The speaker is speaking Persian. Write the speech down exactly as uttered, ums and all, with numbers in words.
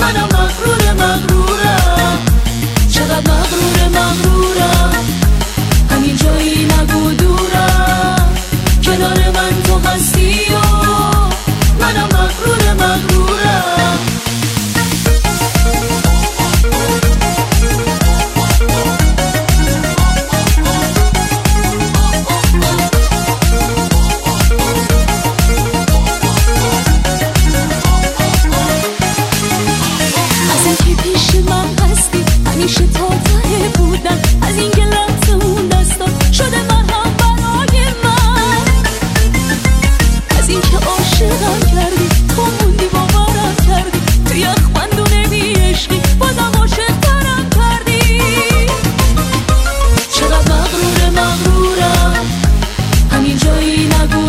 منم مغرور مغرورم، چقدر مغرور مغرورم، همین جایی نگو دورم، کنار من تو هستی و منم مغرور مغرورم. از اینکه پیش من هستی همیشه تا ته بودم، از این که لحظه اون دستات شده مرهم برای من، از این که عاشقم کردی تو موندی باورم کردی، تو یخ بندونه بی عشقی بازم عاشق ترم کردی. چقدر مغرور مغرورم، همین جایی نگو